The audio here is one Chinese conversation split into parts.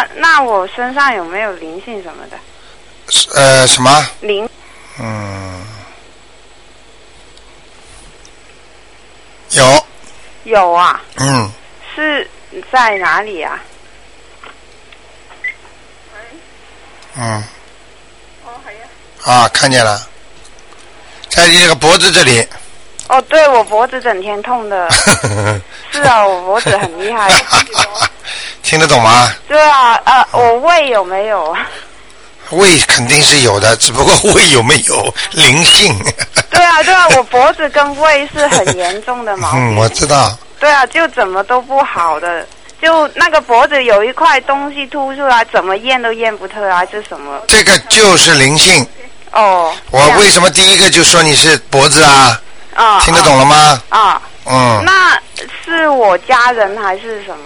那我身上有没有灵性什么的？ 什么？ 灵。 有。 有啊。是在哪里啊？ 看见了，在你这个脖子这里。 哦，对，我脖子整天痛的。是啊，我脖子很厉害。 听得懂吗？ 对啊，我胃有没有？ 胃肯定是有的，只不过胃有没有灵性？ 对啊，我脖子跟胃是很严重的毛病。 我知道。 对啊，就怎么都不好的，就那个脖子有一块东西凸出来，怎么验都验不出来是什么。 这个就是灵性。我为什么第一个就说你是脖子啊？听得懂了吗？ 那是我家人还是什么？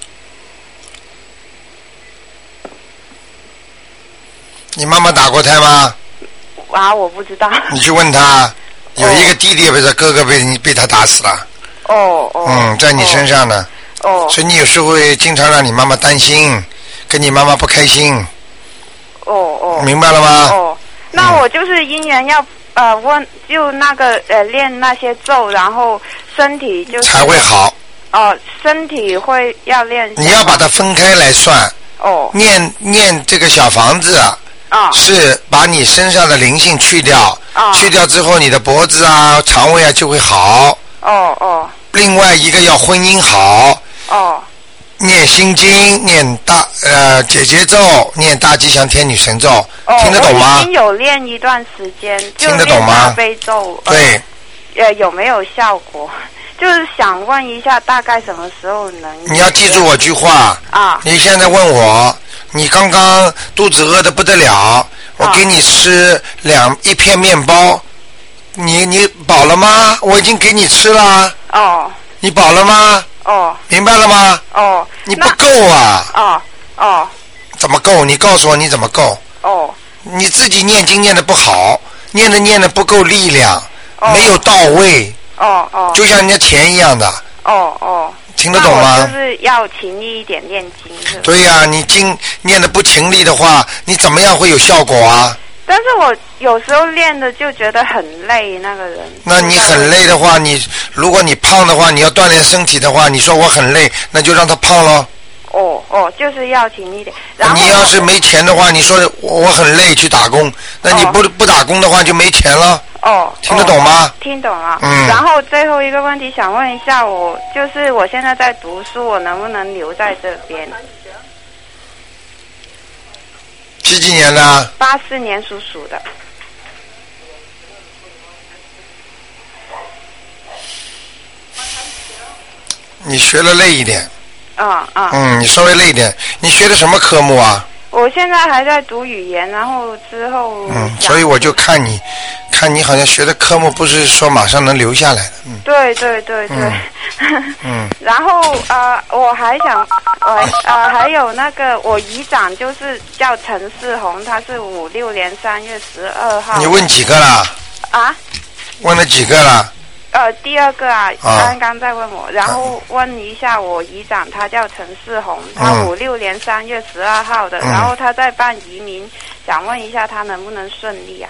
你妈妈打过胎吗？ 我不知道。 你去问他，有一个弟弟或者哥哥被他打死了。在你身上呢。所以你有时候会经常让你妈妈担心，跟你妈妈不开心。明白了吗？ 那我就是因缘要问，就那个练那些咒，然后身体就是才会好。 身体会要练。 你要把它分开来算。念这个小房子。是把你身上的灵性去掉。去掉之后，你的脖子啊、肠胃啊就会好。另外一个要婚姻好。念心经，念解结咒，念大吉祥天女神咒。听得懂吗？ 我已经有练一段时间， 听得懂吗？ 就练大悲咒。 对。 有没有效果？就是想问一下，大概什么时候能？ 你要记住我句话。你现在问我，你刚刚肚子饿得不得了，我给你吃一片面包，你饱了吗？我已经给你吃了。你饱了吗？明白了吗？你不够啊。怎么够？你告诉我你怎么够？你自己念经念得不好，念得不够力量，没有到位。就像人家田一样的。听得懂吗？ 那我就是要勤力一点念经。 对呀，你经念得不勤力的话，你怎么样会有效果啊？ 但是我有时候练的就觉得很累，那个人。 那你很累的话，如果你胖的话，你要锻炼身体的话，你说我很累，那就让他胖咯。 就是要勤力一点。然后你要是没钱的话，你说我很累去打工，那你不打工的话就没钱了。听得懂吗？ 听懂了。然后最后一个问题想问一下，我现在在读书，我能不能留在这边 ？几年的 ？84年属鼠的。 你学了累一点。你稍微累一点。你学的什么科目啊？ 我现在还在读语言，然后之后。 所以我就看你好像学的科目不是说马上能留下来的。 对。然后我还想还有那个我姨丈就是叫陈世宏，他是56年3月12号。 你问几个啦？问了几个啦？ 第二个刚刚在问我，然后问一下我姨丈，他叫陈世宏，他56年3月12号的，然后他在办移民，想问一下他能不能顺利啊？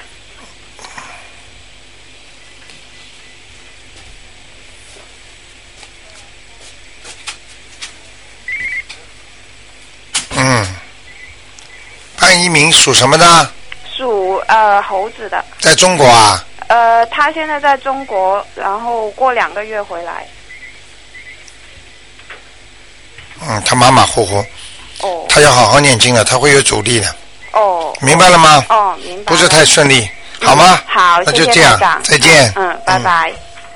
办移民属什么的？ 属猴子的。 在中国啊？ 他现在在中国，然后过2个月回来。 他马马虎虎。他要好好念经了，他会有阻力的。明白了吗？ 明白。 不是太顺利，好吗？ 好， 那就这样，再见。 拜拜。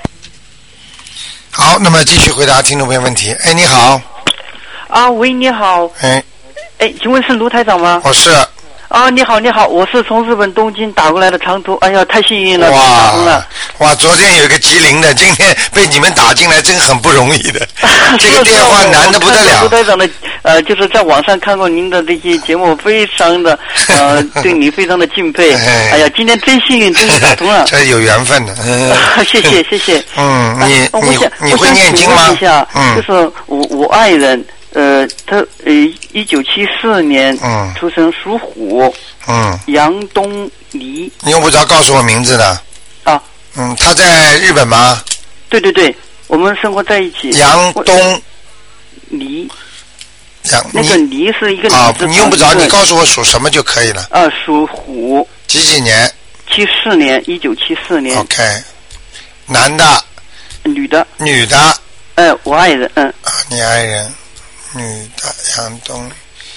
好，那么继续回答听众朋友问题。你好。 喂，你好。请问是卢台长吗？ 我是。 你好，我是从日本东京打过来的长途。哎呀，太幸运了，打通了。 哇，昨天有一个吉林的，今天被你们打进来，真很不容易的。这个电话难得不得了。 卢台长的就是在网上看过您的这些节目，非常的对你非常的敬佩。哎呀，今天真幸运，真是打通了。 这有缘分的。 谢谢。 你会念经吗？ 就是我爱人。 他1974年出生，属虎，杨东黎。 你用不着告诉我名字的。 啊。 他在日本吗？ 对对对，我们生活在一起。 杨东黎。那个黎是一个你用不着，你告诉我属什么就可以了。 属虎。 几年 ？74年，1974年。 OK， 男的？ 女的。 女的。 我爱人。 你爱人，女的，杨东。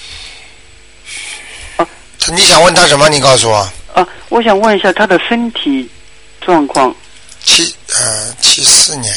你想问他什么？你告诉我。 我想问一下他的身体状况。 74年，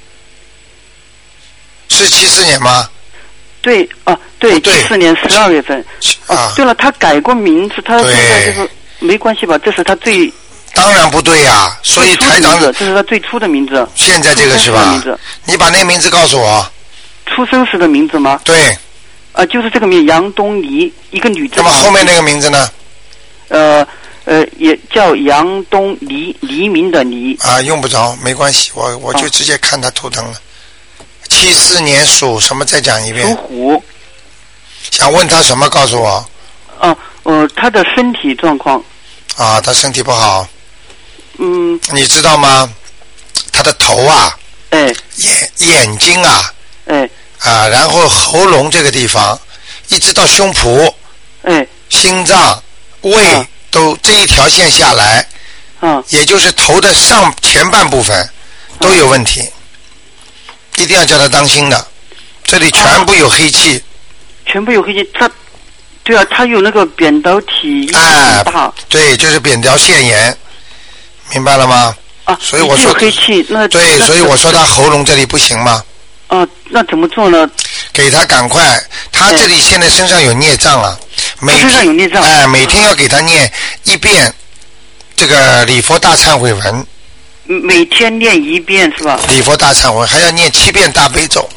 是74年吗？ 对对，74年12月份。对了，他改过名字，他现在就是没关系吧？这是他最。 当然不对呀，所以台长这是他最初的名字。 现在这个是吧？你把那个名字告诉我。 出生时的名字吗？ 对。 就是这个名，杨东黎，一个女字。 那么后面那个名字呢？ 也叫杨东黎，黎明的黎。 用不着，没关系，我就直接看他图腾了。74年属什么？再讲一遍。 属虎。 想问他什么？告诉我。 他的身体状况。 他身体不好。你知道吗？他的头啊，眼睛啊，然后喉咙这个地方，一直到胸脯，心脏、胃都这一条线下来，也就是头的前半部分都有问题，一定要叫他当心的。这里全部有黑气。 全部有黑气，对啊，他有那个扁桃体很大。对， 就是扁桃腺炎，明白了吗？所以我说黑气， 对，所以我说他喉咙这里不行吗？ 那怎么做呢？ 给他赶快，他这里现在身上有孽障了， 身上有孽障。 每天要给他念1遍这个礼佛大忏悔文。 每天念1遍是吧？ 礼佛大忏悔还要念7遍大悲咒。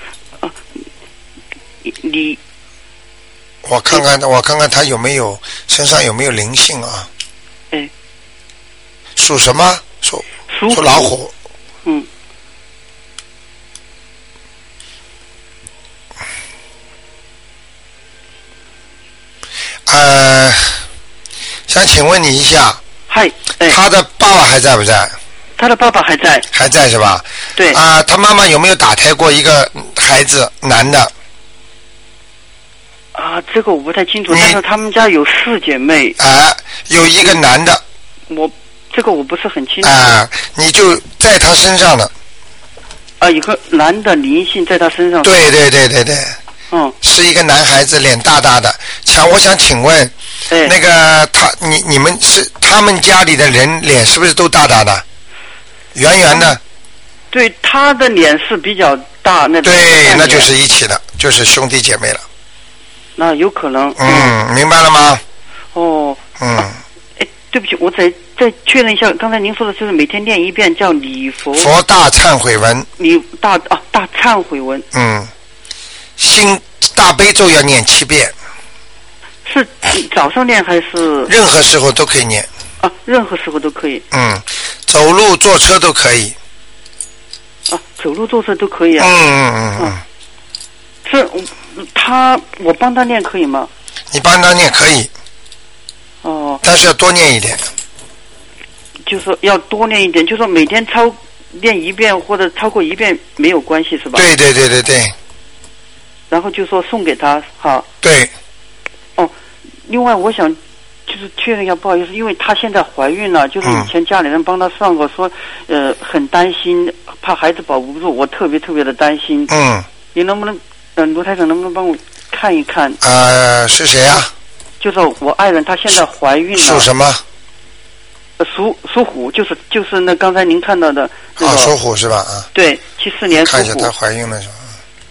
我看看他有没有身上有没有灵性啊？属什么？属老虎。想请问你一下。他的爸爸还在不在？ 他的爸爸还在。 还在是吧？ 对。 他妈妈有没有打胎过一个孩子，男的？ 这个我不太清楚，但是他们家有4姐妹。 有一个男的。 这个我不是很清楚。 你就在他身上的。 一个男的灵性在他身上。 对。是一个男孩子，脸大大的。我想请问，那个你们是他们家里的人脸是不是都大大的，圆圆的？ 对，他的脸是比较大， 对，那就是一起的，就是兄弟姐妹了。 那有可能。 明白了吗？ 对不起，我再确认一下，刚才您说的就是每天念1遍叫礼佛大忏悔文。 大忏悔文。 心大悲咒要念7遍。 是早上念还是？ 任何时候都可以念。 任何时候都可以。 走路坐车都可以。 走路坐车都可以啊。是我帮他念可以吗？ 你帮他念可以。但是要多念一点。 就是要多念一点，就是说每天念1遍或者超过1遍没有关系是吧？ 对。 然后就说送给他哈。 对。 另外我想就是确认一下，不好意思，因为她现在怀孕了，就是以前家里人帮她算过，说很担心，怕孩子保不住，我特别的担心。你能不能卢台长能不能帮我看一看？ 是谁啊？ 就是我爱人，她现在怀孕了。 属什么？ 属虎，就是那刚才您看到的那个。 属虎是吧？ 对，74年属虎。 看一下她怀孕了是吧？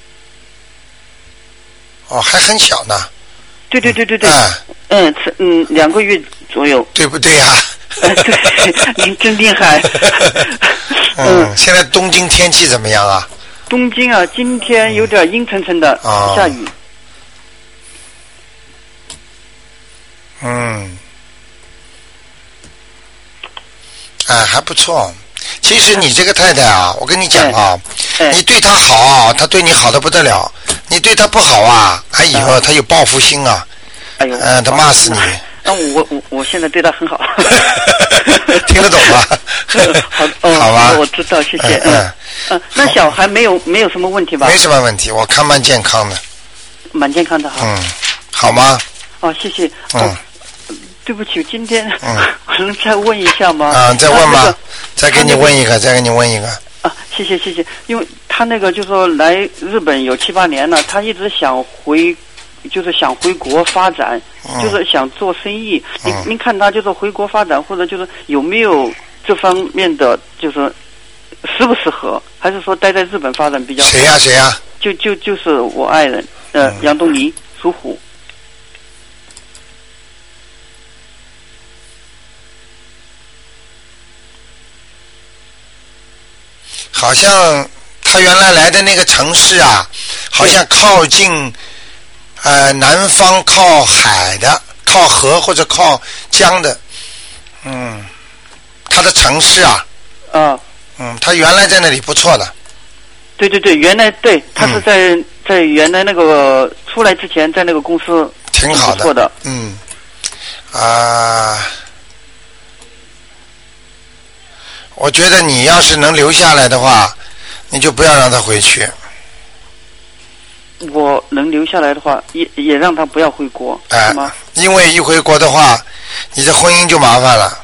还很小呢。 对。2个月左右。 对不对呀？ 对，您真厉害。 现在东京天气怎么样啊？ 东京今天有点阴沉沉的，下雨。还不错。其实你这个太太我跟你讲你对她好，她对你好的不得了。 你对他不好啊，他以后他有报复心啊。 哎呦， 他骂死你。 我现在对他很好。 听得懂吗？好吧， 我知道，谢谢。那小孩没有什么问题吧？ 没什么问题，我看蛮健康的。 蛮健康的哈。 好吗？ 谢谢。对不起，今天我能再问一下吗？ 再问吧，再给你问一个。 谢谢。因为他那个就说来日本有7、8年了，他一直想回国发展，就是想做生意。您看他就是回国发展，或者就是有没有这方面的，就是适不适合，还是说待在日本发展比较好？ 谁呀？ 就是我爱人，杨东尼，属虎。 好像他原来来的那个城市啊，好像靠近南方，靠海的，靠河或者靠江的。他的城市啊。他原来在那里不错的。 对，原来对，他是在原来那个出来之前，在那个公司挺好的， 不错的。 我觉得你要是能留下来的话，你就不要让他回去。 我能留下来的话，也让他不要回国，是吗？ 因为一回国的话，你的婚姻就麻烦了。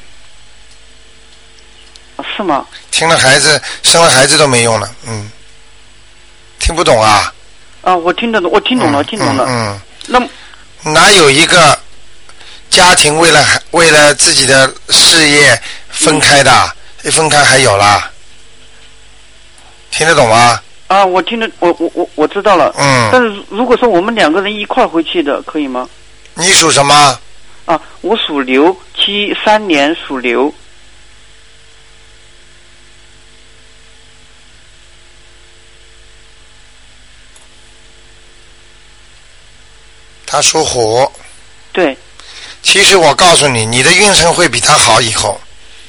是吗？ 生了孩子都没用了。听不懂啊？ 我听得懂，我听懂了。那哪有一个家庭为了自己的事业分开的？一分开还有啦？听得懂吗？ 我听得，我知道了。但是如果说我们2个人一块回去的，可以吗？ 你属什么？ 我属牛，73年属牛。 他属虎。 对。 其实我告诉你，你的运程会比他好以后。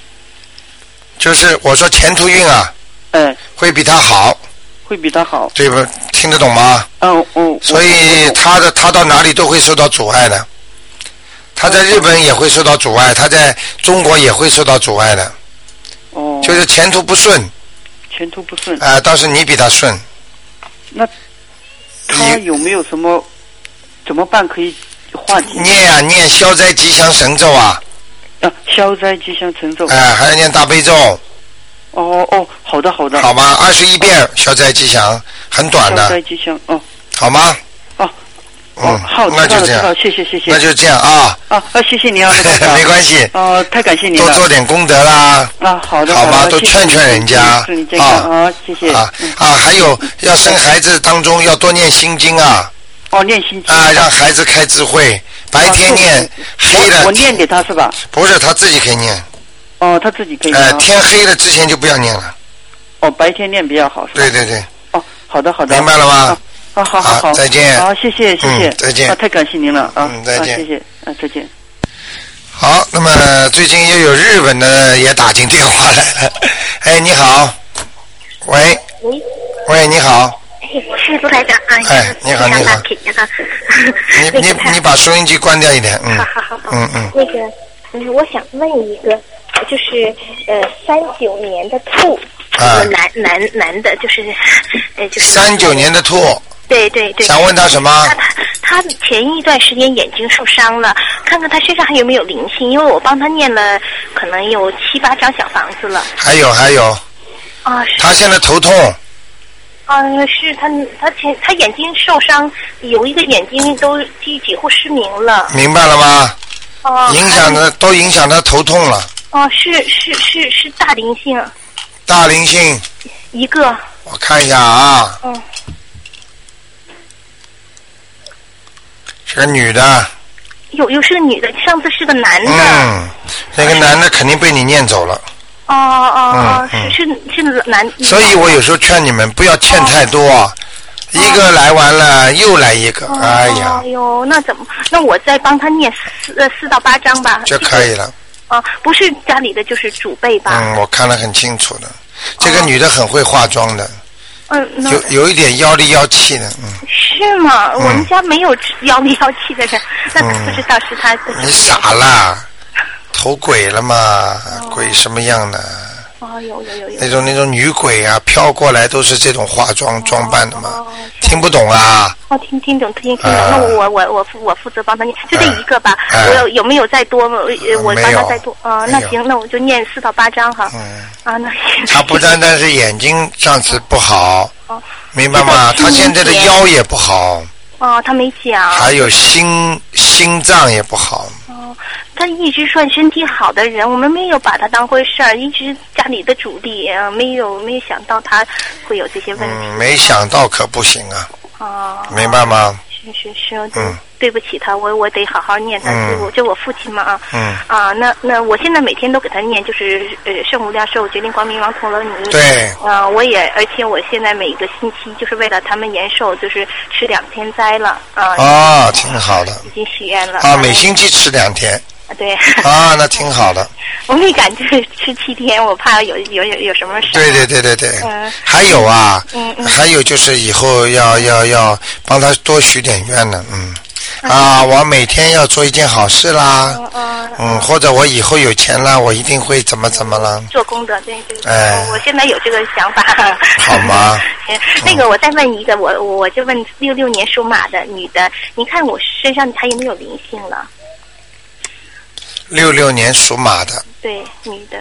就是我说前途运啊。会比他好。 会比他好。 对吧？听得懂吗？所以他到哪里都会受到阻碍的。他在日本也会受到阻碍，他在中国也会受到阻碍的。就是前途不顺。倒是你比他顺。 那他有没有什么怎么办可以化解？ 念消灾吉祥神咒啊。 消灾吉祥神咒。 还要念大悲咒。 好的。 好吗？21遍消灾吉祥，很短的。 消灾吉祥， 好吗？ 好， 那就这样， 谢谢。 那就这样啊。 谢谢你啊， 没关系。 太感谢你了。 多做点功德啦。 好的。 好吧，都劝人家。 祝你健康谢谢。 还有要生孩子当中要多念心经啊。 念心经。 让孩子开智慧，白天念，黑的。 我念给他是吧？ 不是，他自己可以念。 他自己可以念。 天黑了之前就不要念了。 白天念比较好是吧？ 对。 好的。 明白了吗？ 好， 再见。 好，谢谢。 再见。 太感谢您了再见。 谢谢。再见。 好，那么最近又有日本的也打进电话来了。你好。喂，你好。 我是卢台长你好。你把收音机关掉一点。 好。那个，我想问一个，就是39年的兔，男的，就是 39年的兔。 对。 想问他什么？ 他前一段时间眼睛受伤了，看看他身上还有没有灵性，因为我帮他念了可能有7、8张小房子了。 还有。他现在头痛。 是他眼睛受伤，有一个眼睛都几乎失明了。明白了吗？ 都影响他头痛了。 是大灵性。 大灵性。 一个。 我看一下啊。是个女的。 又是个女的，上次是个男的。 那个男的肯定被你念走了。 是男。 所以我有时候劝你们不要欠太多，一个来完了又来一个，哎呀。 那我再帮他念4到8张吧。 就可以了。 不是家里的就是祖辈吧？ 我看得很清楚的。这个女的很会化妆的， 有一点妖里妖气的， 是吗？我们家没有妖里妖气的人，那不知道是他。 你傻了，投鬼了嘛？鬼什么样的？ 有那种女鬼啊，飘过来都是这种化妆装扮的嘛，听不懂啊？ 听懂。那我负责帮他念，就这一个吧。我有没有再多？我帮他再多。那行，那我就念4到8章哈。那行。 他不单单是眼睛上次不好，明白吗？他现在的腰也不好。 他没讲。 还有心脏也不好。 他一直算身体好的人，我们没有把他当回事儿，一直家里的主力，没有想到他会有这些问题。 没想到可不行啊。明白吗？ 是，对不起他，我得好好念他，就我父亲嘛那我现在每天都给他念，就是圣无量寿决定光明王陀罗尼。 对。 而且我现在每个星期就是为了他们延寿，就是吃2天斋了挺好的。 已经许愿了每星期吃2天。 对。 那挺好的。 我没敢就是吃7天，我怕有什么事。 对。还有还有就是以后要帮他多许点愿呢。我每天要做一件好事啦。或者我以后有钱了，我一定会怎么了。 做功德，对。我现在有这个想法。 好吗？ 那个我再问一个，我就问66年属马的女的，你看我身上还有没有灵性了 ？66年属马的。 对，女的。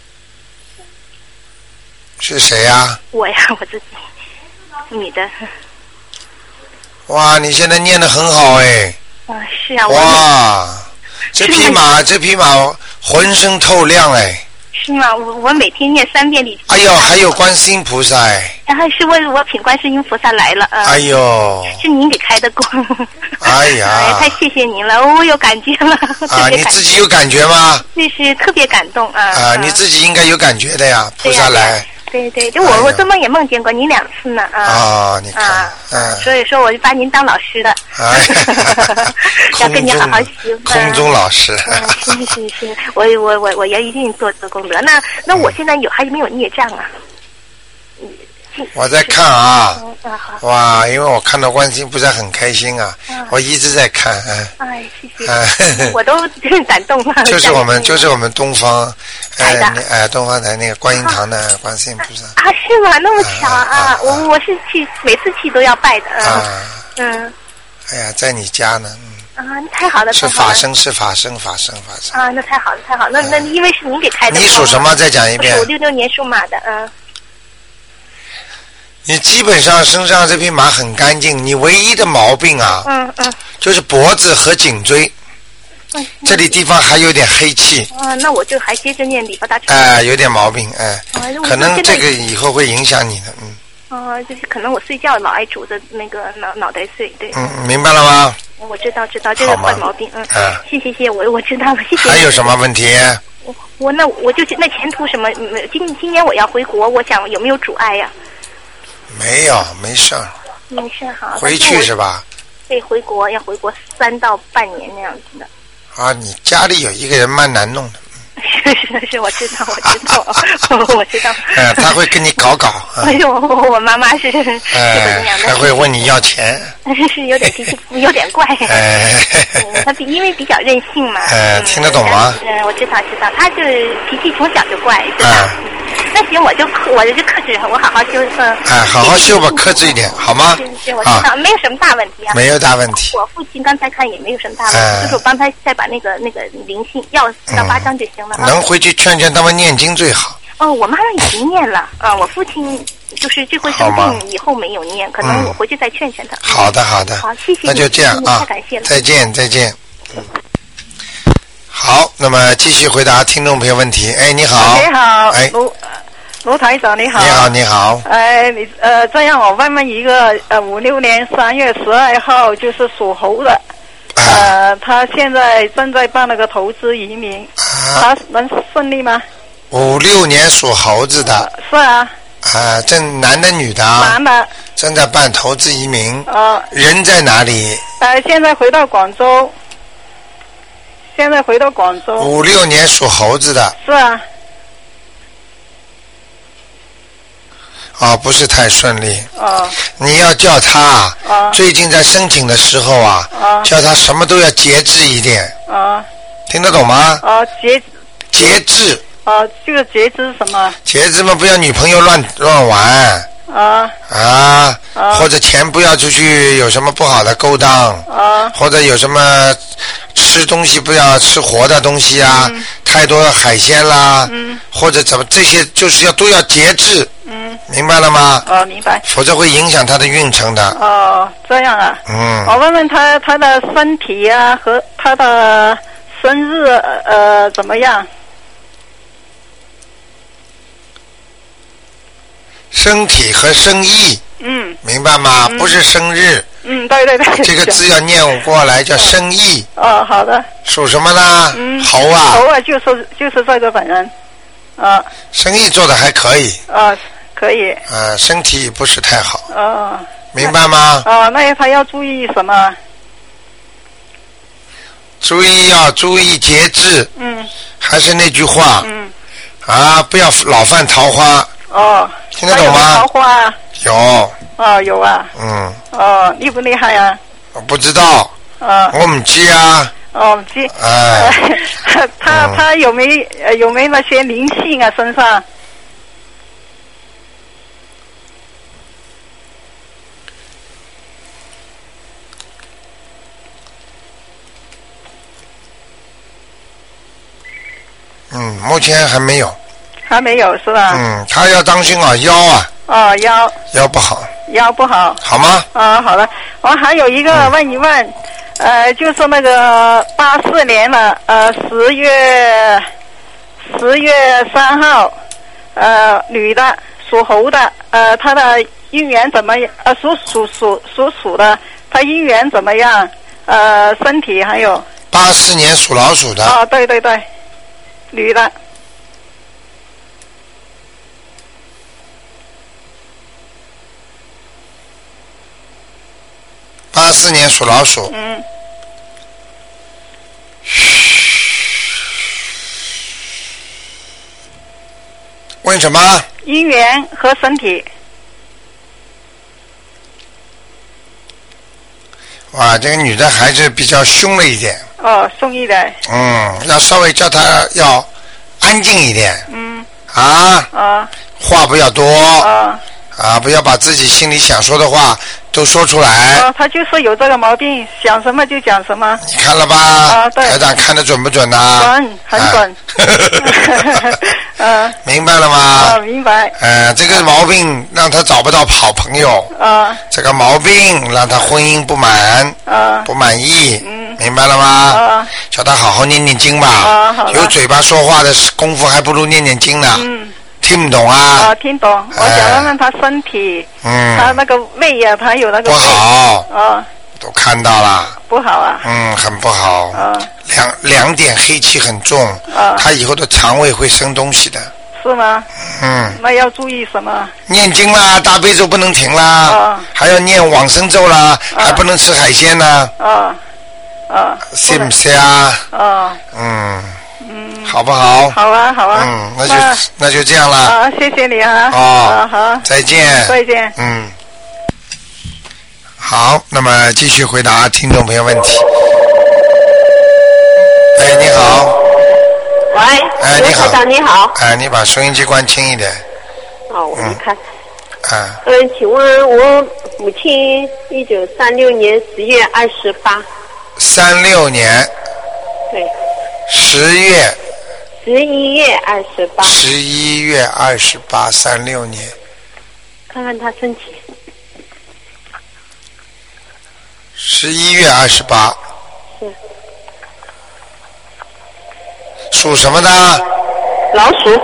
是谁呀？ 我呀，我自己。女的。 哇，你现在念得很好哎。 是啊。 哇，这匹马浑身透亮哎。 是吗？我每天念3遍礼。 哎呦，还有观世音菩萨哎。 然后是我请观世音菩萨来了。 哎呦。 是您给开的光。 哎呀。 太谢谢您了，我有感觉了。 你自己有感觉吗？ 就是特别感动你自己应该有感觉的呀，菩萨来。 对，就我做梦也梦见过您2次呢你看所以说我就把您当老师的。要跟你好好学。 空中老师。 是，我要一定做功德。那我现在还有没有孽障啊？ 我在看哇，因为我看到观世音菩萨很开心我一直在看谢谢。我都很感动了。 就是我们东方东方台那个观音堂的观世音菩萨。 是吗？那么巧我是每次去都要拜的哎呀，在你家呢。 太好了。 是法身。 那太好了。那因为是您给开的。 你属什么？再讲一遍。 我属66年属马的。 你基本上身上这匹马很干净，你唯一的毛病就是脖子和颈椎这里地方还有点黑气。 那我就还接着念礼佛大忏。 有点毛病可能这个以后会影响你的就是可能我睡觉老爱拄着那个脑袋睡，对。 明白了吗？ 我知道，这个坏毛病。谢，我知道了，谢谢。 还有什么问题？ 我就是那前途什么？今年我要回国，我想有没有阻碍呀？ 没有，没事。 没事好。 回去是吧？ 对，回国3到半年那样子的。 你家里有一个人蛮难弄的。 是，我知道。我知道。 他会跟你搞。 哎呦，我妈妈是这样的。 还会问你要钱。 是有点脾气，有点怪。他因为比较任性嘛。 听得懂吗？ 我知道，他就是脾气从小就怪，知道。那行，我就克制，我好好修。 好好修吧，克制一点，好吗？ 是，我知道，没有什么大问题没有大问题。 我父亲刚才看也没有什么大问题，就是我帮他再把那个灵性要4到8章就行了。 能回去劝他们念经最好。 我妈妈已经念了我父亲就是这回生病以后没有念，可能我回去再劝他。 好的。好， 谢谢你。 那就这样太感谢了。 再见。好，那么继续回答听众朋友问题。你好。 你好。卢台长你好。 你好。 你这样我问一个56年3月12号就是属猴的。他现在正在办那个投资移民。他能顺利吗 ？56年属猴子的。 是啊。 正男的女的？ 男的。 正在办投资移民。人在哪里？ 现在回到广州。56 年属猴子的。 是啊。 啊，不是太顺利。你要叫他最近在申请的时候啊，叫他什么都要节制一点。听得懂吗？节制。 这个节制什么？ 节制嘛，不要女朋友乱玩。或者钱不要出去有什么不好的勾当。或者有什么吃东西不要吃活的东西啊，太多海鲜啦。或者怎么这些就是都要节制。明白了吗？ 明白。 否则会影响他的运程的。 这样啊。我问问他的身体啊和他的生日怎么样？ 身体和生意。明白吗？不是生日。 对对对。 这个字要念过来叫生意。 好的。 属什么呢？猴啊。 猴啊，就是这个本人。 生意做的还可以。 可以。 身体不是太好。明白吗？ 那他要注意什么？ 要注意节制。还是那句话。不要老犯桃花。听得懂吗？ 桃花。 有。 有啊。厉不厉害啊？ 我不知道。我唔知啊。 唔知。他有没那些灵性啊身上？ 目前还没有。 还没有是吧？ 他要当心啊，腰啊。腰不好。 腰不好。 好吗？ 好了，我还有一个问一问，就是那个84年了，10月3号，女的，属猴的，她的姻缘怎么样？属的，她姻缘怎么样？身体还有。 84年属老鼠的。 对对对，女的。 84年属老鼠。问什么？ 姻缘和身体。 哇，这个女的还是比较凶了一点。 凶一点。 要稍微叫她要安静一点。话不要多。不要把自己心里想说的话都说出来。 他就是有这个毛病，想什么就讲什么。 你看了吧？对。台长看得准不准呐？ 准，很准。 明白了吗？ 明白。 这个毛病让他找不到好朋友。这个毛病让他婚姻不满。不满意。明白了吗？叫他好好念念经吧。有嘴巴说话的功夫还不如念念经呢。听不懂啊？ 听懂。我想问问他身体，他那个胃呀，他有那个不好。都看到了。 不好啊。 很不好。两点黑气很重。他以后的肠胃会生东西的。 是吗？那要注意什么？ 念经啦，大悲咒不能停啦。还要念往生咒啦，还不能吃海鲜啦。信不信啊？好不好？ 好啊，好啊。 那就这样了。 谢谢你啊。好。 再见。 再见。 好，那么继续回答听众朋友问题。你好。 喂。你好。台长你好。 你把收音机关轻一点。 我一看。请问我母亲1936年10月28。 36年。 对。 11月28。11月28，36年。 看看他身体。 11月28。 是。 属什么的？ 老鼠。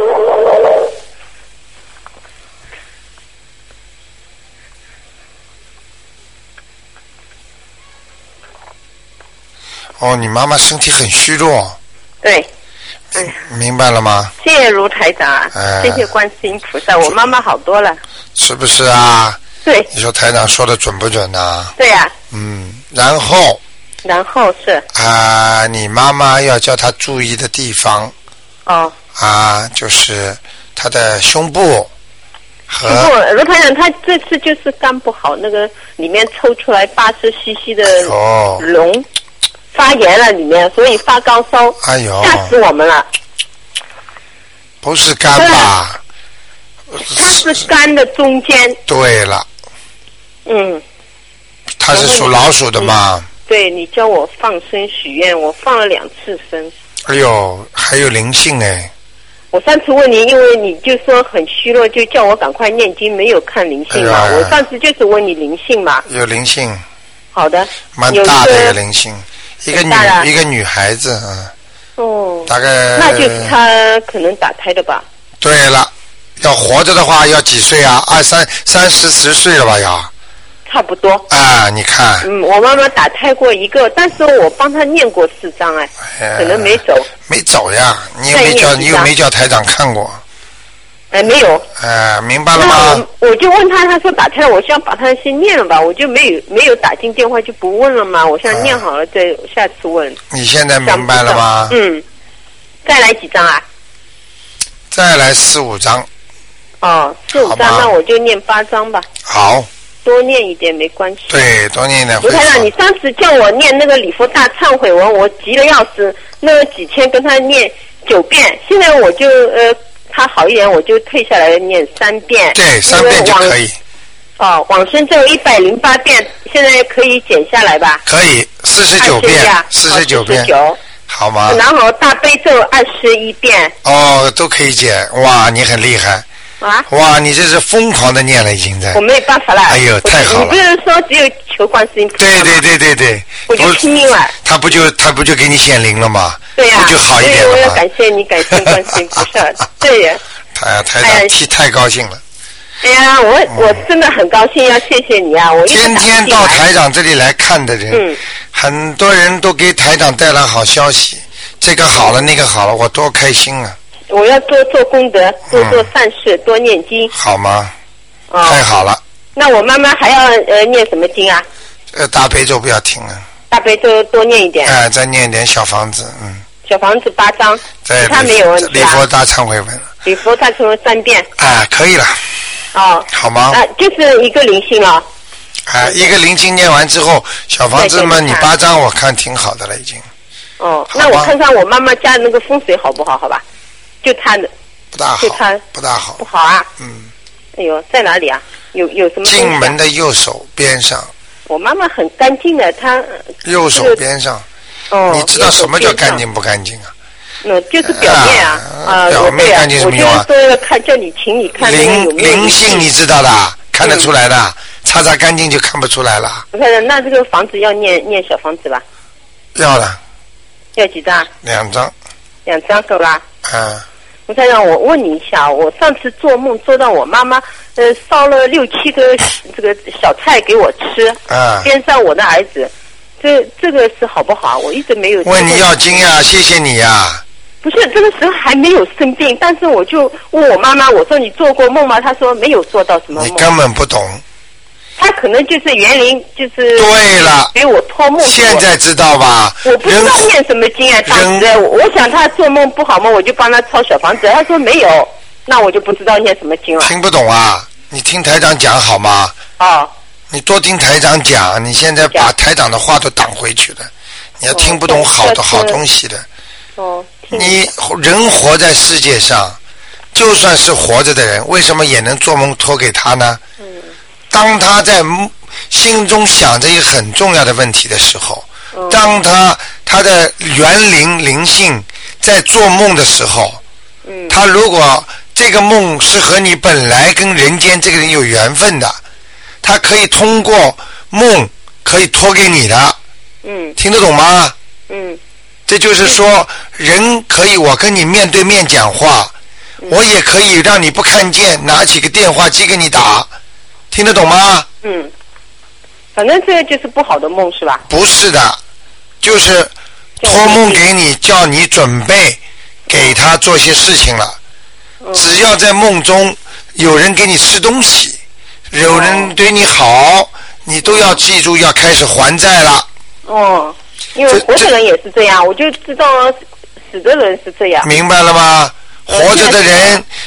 你妈妈身体很虚弱。 对。 明白了吗？ 谢谢卢台长，谢谢观世音菩萨，我妈妈好多了。 是不是啊？ 对。 你说台长说的准不准呢？ 对呀。 然后是。 你妈妈要叫她注意的地方。 哦。 就是她的胸部。 不过罗台长他这次就是肝不好，那个里面抽出来80cc 的脓，发炎了里面，所以发高烧。 哎呦， 吓死我们了。 不是肝吧？ 它是肝的中间。 对了。 嗯。 它是属老鼠的嘛？ 对，你叫我放生许愿，我放了2次生。 哎呦，还有灵性哎！ 我上次问你，因为你就说很虚弱，就叫我赶快念经，没有看灵性嘛。我上次就是问你灵性嘛。 有灵性。 好的。 蛮大的一个灵性，一个女孩子啊。 哦。 大概。 那就是她可能打胎的吧？ 对了，要活着的话要几岁啊？30岁了吧要？ 差不多啊，你看。 我妈妈打胎过一个，但是我帮她念过4张可能没走。没走呀？你又没叫台长看过？ 没有。 明白了吗？ 我就问他说打胎了，我想把他先念了吧，我就没有打进电话就不问了嘛，我想念好了再下次问。 你现在明白了吗？ 再来几张啊？ 再来4、5张。 哦，4、5张，那我就念8张吧。 好。 多念一点没关系。 对，多念一点。 卢台长，你上次叫我念那个礼佛大忏悔文，我急得要死，那几天跟他念9遍，现在我就他好一点，我就退下来念3遍。 对，3遍就可以。 往生咒108遍，现在可以减下来吧？ 可以，49遍，49遍。好吗？ 然后大悲咒21遍。 都可以减，哇，你很厉害。哇，你这是疯狂的念了，已经在。 我没有办法了。 哎呦，太好了！ 你不是说只有求观世音菩萨吗？ 对。 我就拼命了。 他不就给你显灵了吗？ 对呀。 不就好一点了吗？ 所以我要感谢你，感谢观世音菩萨。对呀。 台长太高兴了。 哎呀，我真的很高兴，要谢谢你啊！我天天到台长这里来看的人，很多人都给台长带来好消息，这个好了，那个好了，我多开心啊！ 我要多做功德，多做善事，多念经。 好吗？太好了。 那我妈妈还要念什么经啊？ 大悲咒不要停啊。 大悲咒多念一点。 再念一点小房子， 小房子8张，其他没有问题。 礼佛大忏悔文。 礼佛大忏悔3遍。 可以了。好吗？ 就是一个灵性了。 一个灵性念完之后，小房子嘛，你8张我看挺好的了，已经。 那我看看我妈妈家的那个风水好不好？好吧。就他的不大好， 就他不大好， 不好啊。哎呦，在哪里啊？有什么？ 进门的右手边上。 我妈妈很干净的，她右手边上。你知道什么叫干净不干净啊？ 就是表面啊。 表面干净什么用啊？ 我就说看，叫你请你看灵性，你知道的，看得出来的，擦干净就看不出来了。 那这个房子要念小房子吧？ 要了。 要几张 ？2张。 2张够啦。我再让我问你一下，我上次做梦做到我妈妈烧了6、7个这个小菜给我吃，边上我的儿子，这个是好不好？我一直没有问你要经呀，谢谢你呀。 不是这个时候还没有生病，但是我就问我妈妈，我说你做过梦吗？她说没有做到什么梦。 你根本不懂。 他可能就是园林，就是对了， 给我托梦。 现在知道吧？ 我不知道念什么经啊，当时我想他做梦不好嘛，我就帮他抄小房子。他说没有，那我就不知道念什么经了。 听不懂啊？你听台长讲好吗？你多听台长讲，你现在把台长的话都挡回去了，你要听不懂好东西的。你人活在世界上，就算是活着的人，为什么也能做梦托给他呢？当他在心中想着一个很重要的问题的时候，当他的灵性在做梦的时候，他如果这个梦是和你本来跟人间这个人有缘分的，他可以通过梦可以托给你的。听得懂吗？这就是说，人可以我跟你面对面讲话，我也可以让你不看见，拿起个电话机给你打。听得懂吗？ 反正这就是不好的梦是吧？ 不是的，就是托梦给你，叫你准备给他做些事情了。只要在梦中有人给你吃东西，有人对你好，你都要记住要开始还债了。 因为活着人也是这样，我就知道死的人是这样。 明白了吗？活着的人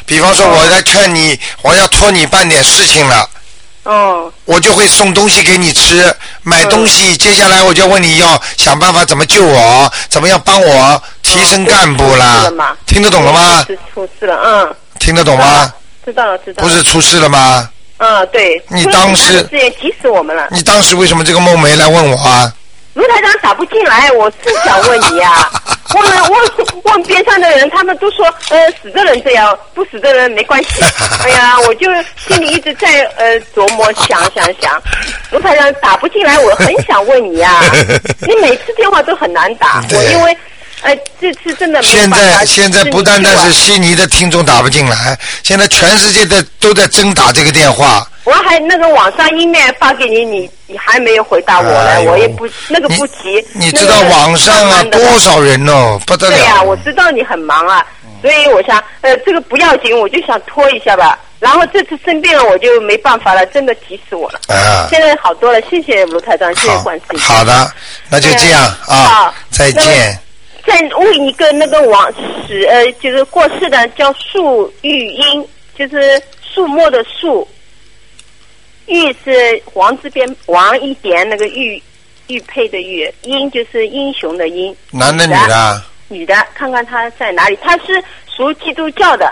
比方说我来劝你，我要托你办点事情了。我就会送东西给你吃，买东西，接下来我就问你要想办法怎么救我，怎么样帮我提升干部啦。听得懂了吗？ 出事了， 听得懂吗？ 知道了。 不是出事了吗？ 对。 你当时急死我们了。 你当时为什么这个梦没来问我啊？ 卢台长打不进来，我是想问你呀。问边上的人，他们都说死的人这样，不死的人没关系。哎呀，我就心里一直在琢磨想。卢台长打不进来，我很想问你呀。你每次电话都很难打，我因为这次真的没有办法。 现在不单单是悉尼的听众打不进来，现在全世界的都在争打这个电话。 我还那个网上一面发给你，你还没有回答我来，我也不那个不急。 你知道网上啊多少人哦，不得了。 对呀，我知道你很忙啊，所以我想这个不要紧，我就想拖一下吧。然后这次生病了，我就没办法了，真的急死我了。现在好多了，谢谢卢台长，谢谢观世音。 好的，那就这样啊，再见。 再问一个那个就是过世的叫树玉英，就是树木的树。玉是王字边王一点那个玉佩的玉，英就是英雄的英。 男的女的？ 女的，看看他在哪里。他是属基督教的。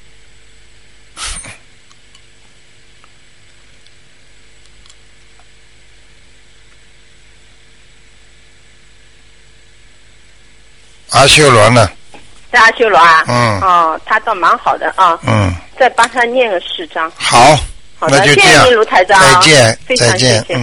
阿修罗呢？ 在阿修罗啊？他倒蛮好的啊。再帮他念个4章。 好。 好的，谢谢您卢台长， 再见， 非常谢谢。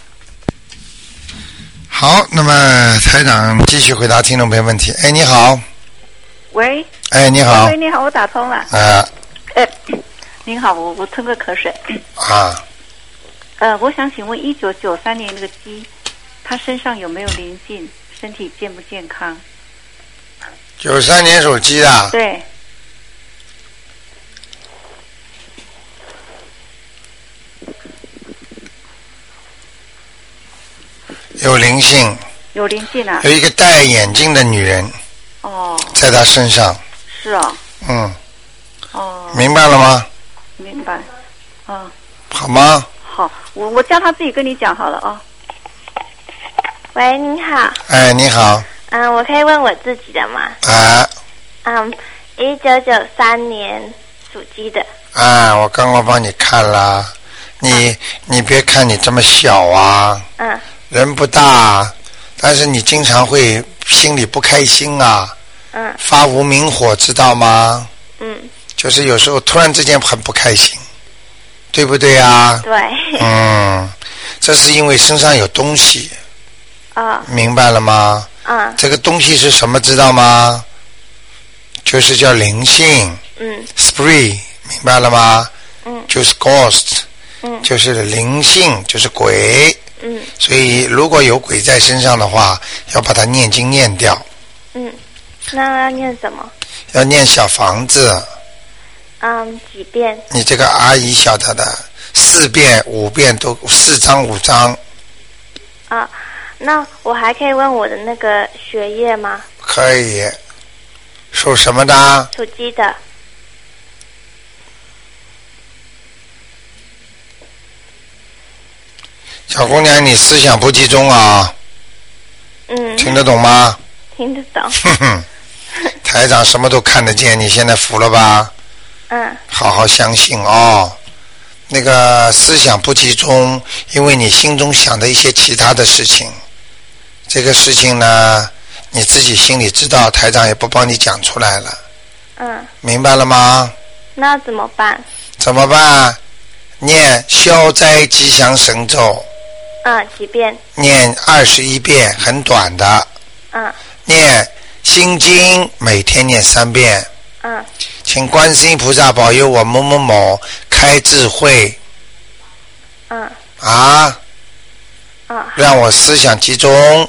好，那么台长继续回答听众朋友问题。哎，你好。 喂。 哎，你好。 喂，你好，我打通了。您好，我吞个口水。我想请问1993年那个鸡，它身上有没有灵性？身体健不健康 ？93年属鸡的。 对。 有灵性。 有灵性啊！ 有一个戴眼镜的女人。在她身上。 是啊。 明白了吗？ 明白。 好吗？ 好，我叫她自己跟你讲好了啊。 喂，你好。 哎，你好。 我可以问我自己的吗？1993年属鸡的。 我刚刚帮你看了，你别看你这么小啊。人不大，但是你经常会心里不开心啊。发无名火，知道吗？就是有时候突然之间很不开心，对不对啊？ 对。 这是因为身上有东西。明白了吗？这个东西是什么知道吗？就是叫灵性。Spirit， 明白了吗？就是 ghost。就是灵性，就是鬼。所以如果有鬼在身上的话，要把它念经念掉。 那要念什么？ 要念小房子。 几遍？ 你这个阿姨晓得的，4遍5遍都4章5章。 那我还可以问我的那个学业吗？ 可以。属什么的？ 属鸡的。 小姑娘，你思想不集中啊。听得懂吗？ 听得懂。 台长什么都看得见，你现在服了吧？好好相信哦。那个思想不集中，因为你心中想的一些其他的事情。这个事情呢，你自己心里知道，台长也不帮你讲出来了。明白了吗？ 那怎么办？ 怎么办？念消灾吉祥神咒。 几遍？ 念21遍，很短的。念心经，每天念3遍。请观世音菩萨保佑我某某某开智慧。让我思想集中。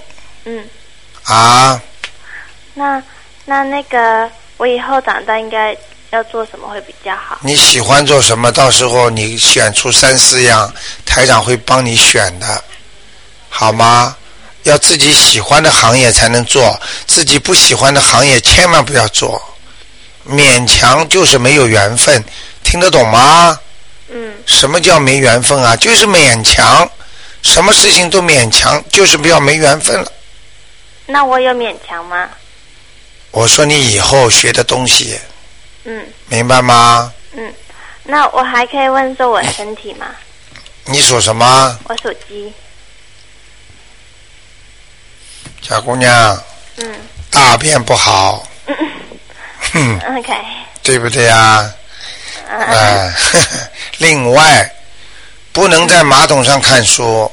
那个我以后长大应该要做什么会比较好？ 你喜欢做什么？到时候你选出3、4样，台长会帮你选的，好吗？要自己喜欢的行业才能做，自己不喜欢的行业千万不要做。 勉强就是没有缘分，听得懂吗？什么叫没缘分啊？就是勉强，什么事情都勉强，就是不要没缘分了。 那我有勉强吗？ 我说你以后学的东西，明白吗？ 那我还可以问说我身体吗？ 你属什么？ 我属鸡。 小姑娘，大便不好。 OK。 对不对啊？另外，不能在马桶上看书。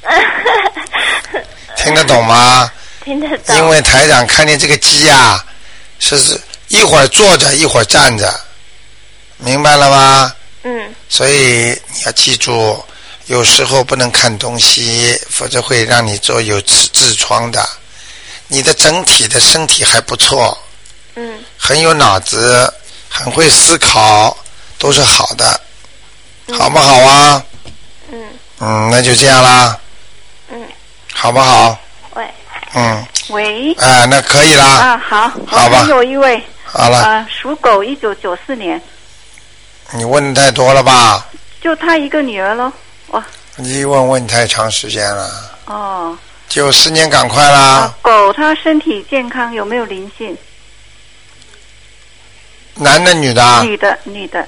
听得懂吗？ 听得懂。 因为台长看见这个鸡啊，是一会儿坐着一会儿站着，明白了吗？所以你要记住，有时候不能看东西，否则会让你做有痔疮的。你的整体的身体还不错，很有脑子，很会思考，都是好的，好不好啊？那就这样啦。好不好？ 喂。喂。 那可以啦。 好。 好吧。 还有一位。 好了。 属狗，1994年。 你问太多了吧？ 就他一个女儿咯。哇。 你问太长时间了。94年赶快啦。 狗他身体健康，有没有灵性？ 男的女的？ 女的。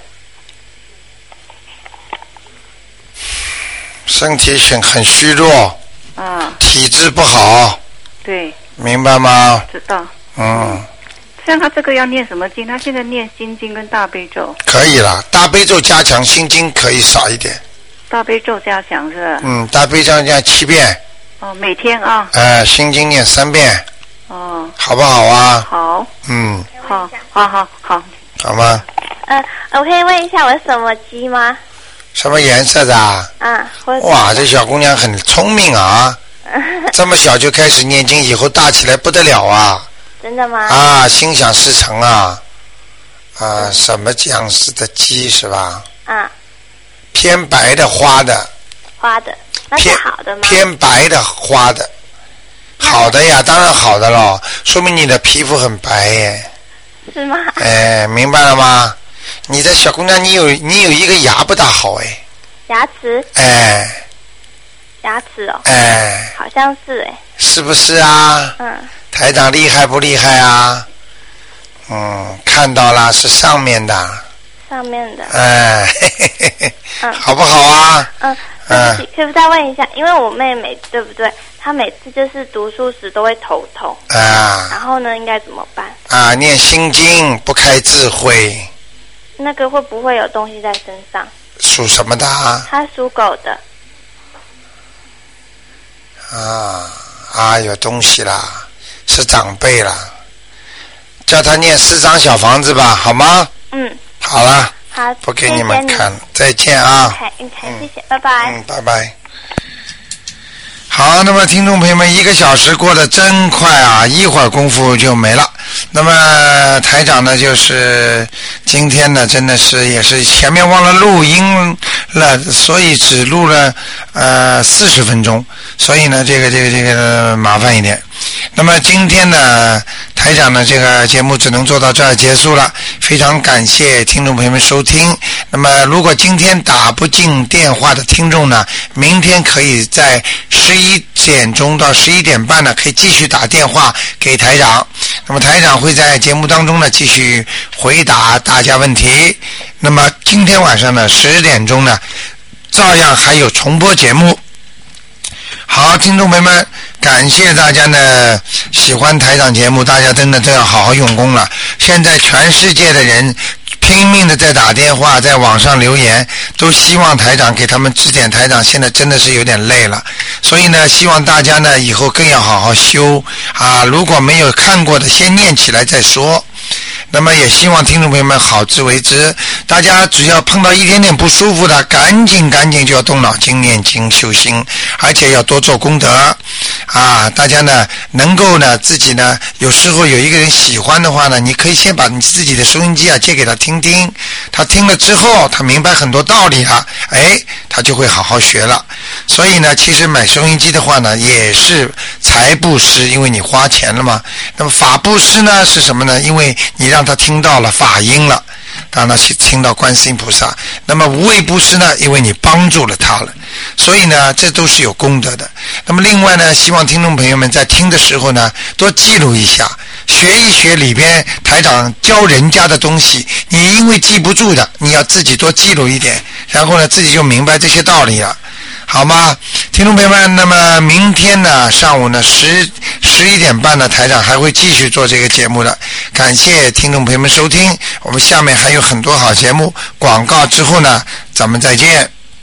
身体很虚弱。体质不好。 对。 明白吗？ 知道。像他这个要念什么经？他现在念心经跟大悲咒。 可以了，大悲咒加强，心经可以少一点。 大悲咒加强是吧？ 大悲咒念7遍。 每天啊。 心经念3遍。好不好啊？ 好。好。 好吗？ 我可以问一下我什么鸡吗？ 什么颜色的啊？哇，这小姑娘很聪明啊！这么小就开始念经，以后大起来不得了啊！ 真的吗？ 心想事成啊！什么样式的鸡是吧？偏白的花的。 花的，那是好的吗？ 偏白的花的，好的呀，当然好的咯，说明你的皮肤很白耶。 是吗？ 明白了吗？你的小姑娘，你有一个牙不大好哎。 牙齿？牙齿哦。好像是是不是啊？台长厉害不厉害啊？看到了，是上面的。上面的。好不好啊？ 对不起，可以再问一下，因为我妹妹对不对？她每次就是读书时都会头痛。然后呢，应该怎么办？ 念心经不开智慧。 那个会不会有东西在身上？ 属什么的啊？ 她属狗的。 有东西啦，是长辈啦，叫他念4张小房子吧，好吗？好了。 好， 不给你们看了，再见啊。 谢谢，拜拜。 拜拜。好，那么听众朋友们，1个小时过得真快啊，一会儿功夫就没了。那么台长呢，就是今天呢，真的是也是前面忘了录音了，所以只录了40分钟，所以呢，这个麻烦一点。那么今天呢，台长呢这个节目只能做到这儿结束了，非常感谢听众朋友们收听。那么如果今天打不进电话的听众呢，明天可以在11点钟到11点半呢，可以继续打电话给台长。那么台长会在节目当中呢继续回答大家问题。那么今天晚上呢10点钟呢，照样还有重播节目。好，听众朋友们，感谢大家呢喜欢台长节目，大家真的都要好好用功了。现在全世界的人拼命的在打电话，在网上留言，都希望台长给他们指点。台长现在真的是有点累了，所以呢希望大家呢以后更要好好修啊，如果没有看过的先念起来再说。那么也希望听众朋友们好自为之，大家只要碰到一点点不舒服的，赶紧就要动脑筋念经修心，而且要多做功德大家呢能够呢自己呢有时候有一个人喜欢的话呢，你可以先把你自己的收音机借给他听听，他听了之后他明白很多道理了，他就会好好学了。所以呢其实买收音机的话呢也是财布施，因为你花钱了嘛。那么法布施呢是什么呢？因为你让他听到了法音了，让他去听到观世音菩萨。那么无畏布施呢，因为你帮助了他了，所以呢这都是有功德的。那么另外呢，希望听众朋友们在听的时候呢多记录一下，学一学里边台长教人家的东西，你因为记不住的，你要自己多记录一点，然后呢自己就明白这些道理了，好吗？听众朋友们，那么明天呢上午呢11点半呢，台长还会继续做这个节目的。感谢听众朋友们收听，我们下面还有很多好节目，广告之后呢咱们再见。